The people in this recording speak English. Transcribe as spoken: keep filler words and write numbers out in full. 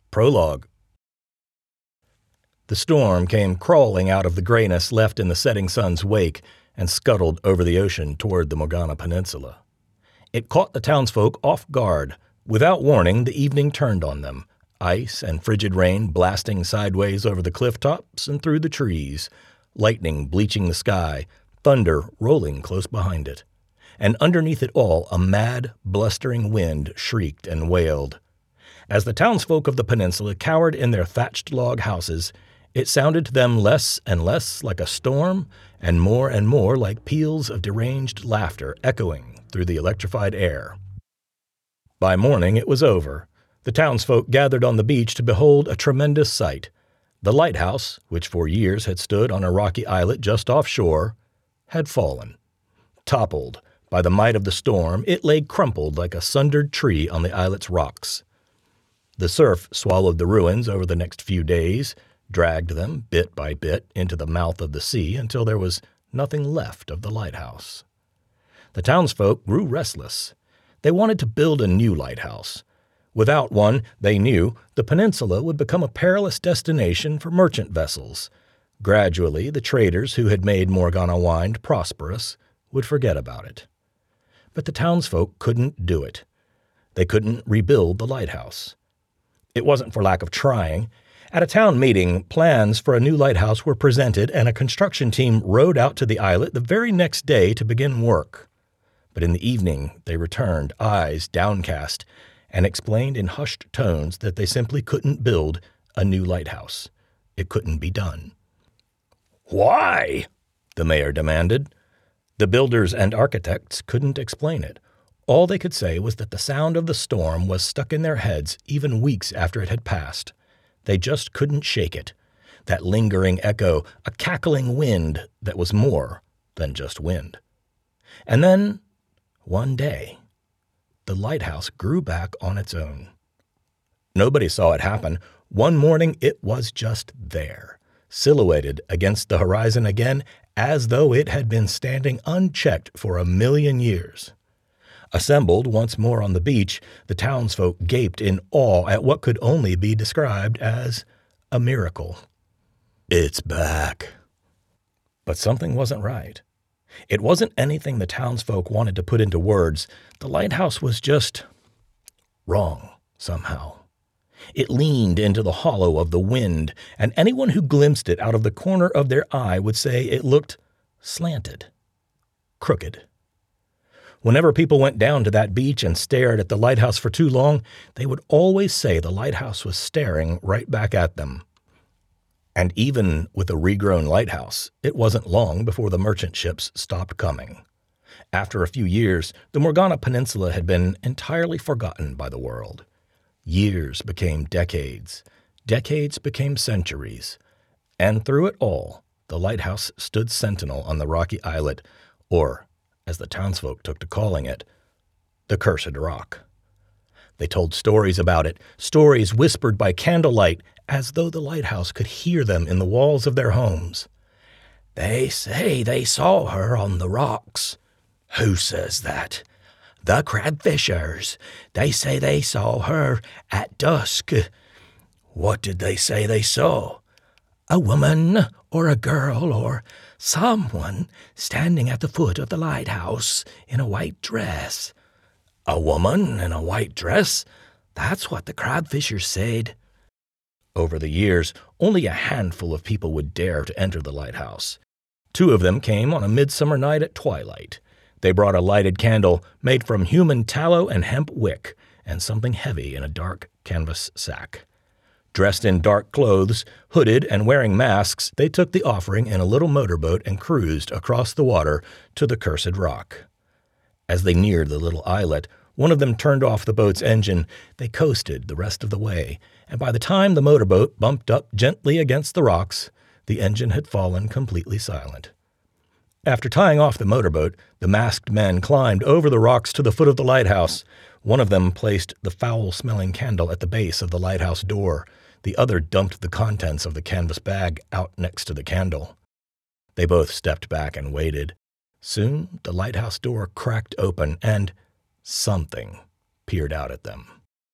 Prologue. The storm came crawling out of the grayness left in the setting sun's wake and scuttled over the ocean toward the Morgana Peninsula. It caught the townsfolk off guard. Without warning, the evening turned on them, ice and frigid rain blasting sideways over the cliff tops and through the trees, lightning bleaching the sky, thunder rolling close behind it. And underneath it all, a mad, blustering wind shrieked and wailed. As the townsfolk of the peninsula cowered in their thatched log houses, it sounded to them less and less like a storm and more and more like peals of deranged laughter echoing through the electrified air. By morning it was over. The townsfolk gathered on the beach to behold a tremendous sight. The lighthouse, which for years had stood on a rocky islet just offshore, had fallen. Toppled by the might of the storm, it lay crumpled like a sundered tree on the islet's rocks. The surf swallowed the ruins over the next few days, dragged them bit by bit into the mouth of the sea until there was nothing left of the lighthouse. The townsfolk grew restless. They wanted to build a new lighthouse. Without one, they knew, the peninsula would become a perilous destination for merchant vessels. Gradually, the traders who had made Morgana Wind prosperous would forget about it. But the townsfolk couldn't do it. They couldn't rebuild the lighthouse. It wasn't for lack of trying. At a town meeting, plans for a new lighthouse were presented and a construction team rowed out to the islet the very next day to begin work. But in the evening they returned, eyes downcast, and explained in hushed tones that they simply couldn't build a new lighthouse. It couldn't be done. "Why?" the mayor demanded. The builders and architects couldn't explain it. All they could say was that the sound of the storm was stuck in their heads even weeks after it had passed. They just couldn't shake it. That lingering echo, a cackling wind that was more than just wind. And then, one day, the lighthouse grew back on its own. Nobody saw it happen. One morning it was just there, silhouetted against the horizon again, as though it had been standing unchecked for a million years. Assembled once more on the beach, the townsfolk gaped in awe at what could only be described as a miracle. "It's back." But something wasn't right. It wasn't anything the townsfolk wanted to put into words. The lighthouse was just wrong somehow. It leaned into the hollow of the wind, and anyone who glimpsed it out of the corner of their eye would say it looked slanted, crooked. Whenever people went down to that beach and stared at the lighthouse for too long, they would always say the lighthouse was staring right back at them. And even with a regrown lighthouse, it wasn't long before the merchant ships stopped coming. After a few years, the Morgana Peninsula had been entirely forgotten by the world. Years became decades. Decades became centuries. And through it all, the lighthouse stood sentinel on the rocky islet, or, as the townsfolk took to calling it, the Cursed Rock. They told stories about it, stories whispered by candlelight, as though the lighthouse could hear them in the walls of their homes. "They say they saw her on the rocks." "Who says that?" "The crabfishers. They say they saw her at dusk." "What did they say they saw?" "A woman or a girl or someone standing at the foot of the lighthouse in a white dress." "A woman in a white dress? That's what the crabfishers said." Over the years, only a handful of people would dare to enter the lighthouse. Two of them came on a midsummer night at twilight. They brought a lighted candle made from human tallow and hemp wick, and something heavy in a dark canvas sack. Dressed in dark clothes, hooded and wearing masks, they took the offering in a little motorboat and cruised across the water to the Cursed Rock. As they neared the little islet, one of them turned off the boat's engine. They coasted the rest of the way, and by the time the motorboat bumped up gently against the rocks, the engine had fallen completely silent. After tying off the motorboat, the masked men climbed over the rocks to the foot of the lighthouse. One of them placed the foul-smelling candle at the base of the lighthouse door. The other dumped the contents of the canvas bag out next to the candle. They both stepped back and waited. Soon the lighthouse door cracked open, and something peered out at them.